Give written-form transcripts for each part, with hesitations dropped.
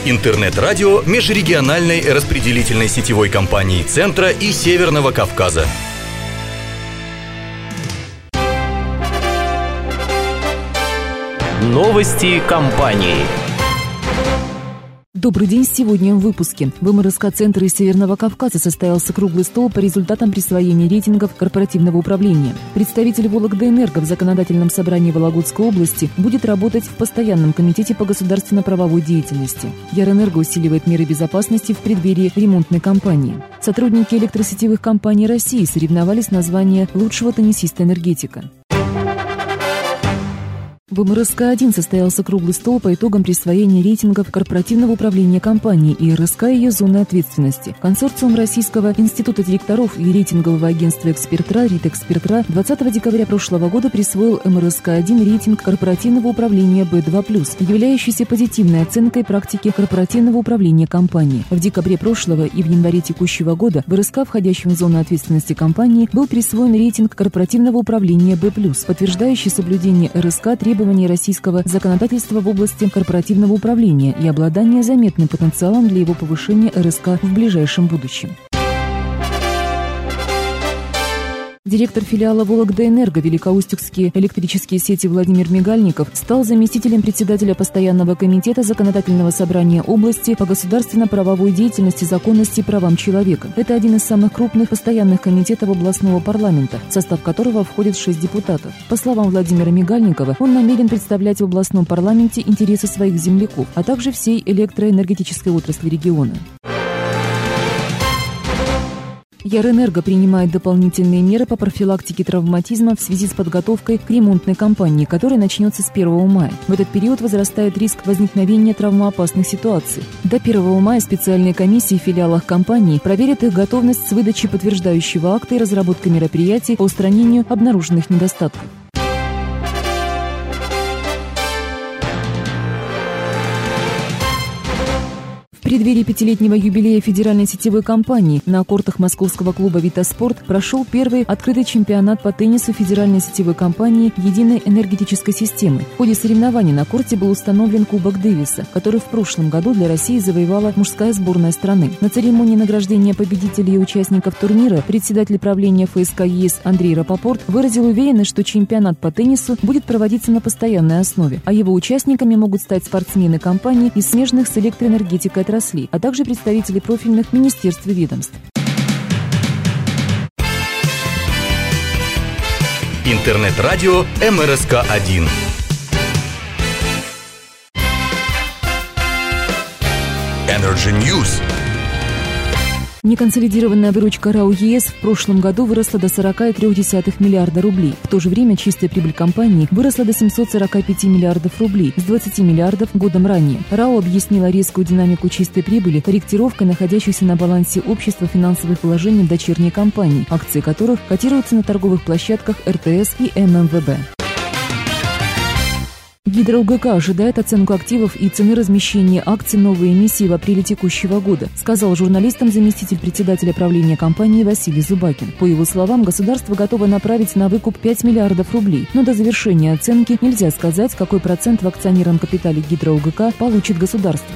Интернет-радио межрегиональной распределительной сетевой компании Центра и Северного Кавказа. Новости компании. Добрый день. Сегодня в выпуске. В МРСК Центра и Северного Кавказа состоялся круглый стол по результатам присвоения рейтингов корпоративного управления. Представитель Вологдаэнерго в Законодательном собрании Вологодской области будет работать в Постоянном комитете по государственно-правовой деятельности. Ярэнерго усиливает меры безопасности в преддверии ремонтной кампании. Сотрудники электросетевых компаний России соревновались на звание лучшего теннисиста-энергетика. В МРСК-1 состоялся круглый стол по итогам присвоения рейтингов корпоративного управления компании и РСК и ее зоны ответственности. Консорциум Российского института директоров и рейтингового агентства «Экспертра» «РИТ-Экспертра» 20 декабря прошлого года присвоил МРСК-1 рейтинг корпоративного управления B2+, являющийся позитивной оценкой практики корпоративного управления компании. В декабре прошлого и в январе текущего года в РСК, входящем в зону ответственности компании, был присвоен рейтинг корпоративного управления B+, подтверждающий соблюдение РСК требований российского законодательства в области корпоративного управления и обладание заметным потенциалом для его повышения РСК в ближайшем будущем. Директор филиала Вологдаэнерго Великоустюгские электрические сети Владимир Мигальников стал заместителем председателя Постоянного комитета Законодательного собрания области по государственно-правовой деятельности, законности и правам человека. Это один из самых крупных постоянных комитетов областного парламента, в состав которого входит 6 депутатов. По словам Владимира Мигальникова, он намерен представлять в областном парламенте интересы своих земляков, а также всей электроэнергетической отрасли региона. Ярэнерго принимает дополнительные меры по профилактике травматизма в связи с подготовкой к ремонтной кампании, которая начнется с 1 мая. В этот период возрастает риск возникновения травмоопасных ситуаций. До 1 мая специальные комиссии в филиалах компании проверят их готовность с выдачей подтверждающего акта и разработкой мероприятий по устранению обнаруженных недостатков. В преддверии 5-летнего юбилея федеральной сетевой компании на кортах московского клуба «Витаспорт» прошел первый открытый чемпионат по теннису федеральной сетевой компании единой энергетической системы. В ходе соревнований на корте был установлен Кубок Дэвиса, который в прошлом году для России завоевала мужская сборная страны. На церемонии награждения победителей и участников турнира председатель правления ФСК ЕС Андрей Рапопорт выразил уверенность, что чемпионат по теннису будет проводиться на постоянной основе, а его участниками могут стать спортсмены компаний и смежных с электроэнергетикой отраслей, а также представители профильных министерств и ведомств. Интернет-радио МРСК-1. Energy News. Неконсолидированная выручка РАО ЕС в прошлом году выросла до 40,3 миллиарда рублей. В то же время чистая прибыль компании выросла до 745 миллиардов рублей с 20 миллиардов годом ранее. РАО объяснила резкую динамику чистой прибыли корректировкой находящейся на балансе общества финансовых вложений в дочерние компании, акции которых котируются на торговых площадках РТС и ММВБ. ГидроУГК ожидает оценку активов и цены размещения акций новой эмиссии в апреле текущего года, сказал журналистам заместитель председателя правления компании Василий Зубакин. По его словам, государство готово направить на выкуп 5 миллиардов рублей, но до завершения оценки нельзя сказать, какой процент в акционерном капитале ГидроУГК получит государство.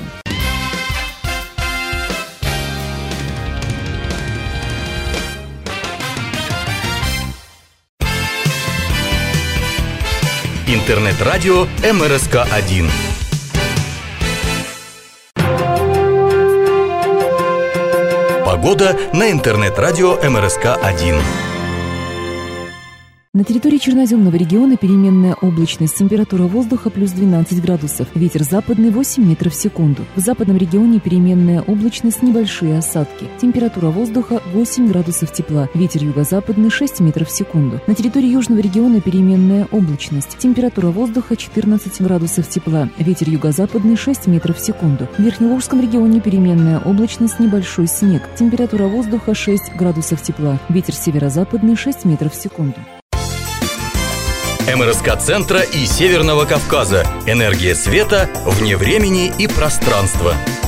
Интернет-радио МРСК-1. Погода на интернет-радио МРСК-1. На территории Черноземного региона переменная облачность, температура воздуха плюс 12 градусов, ветер западный 8 метров в секунду. В западном регионе переменная облачность, небольшие осадки, температура воздуха 8 градусов тепла, ветер юго-западный 6 метров в секунду. На территории южного региона переменная облачность, температура воздуха 14 градусов тепла, ветер юго-западный 6 метров в секунду. В Верхневолжском регионе переменная облачность, небольшой снег, температура воздуха 6 градусов тепла, ветер северо-западный 6 метров в секунду. МРСК Центра и Северного Кавказа. Энергия света вне времени и пространства.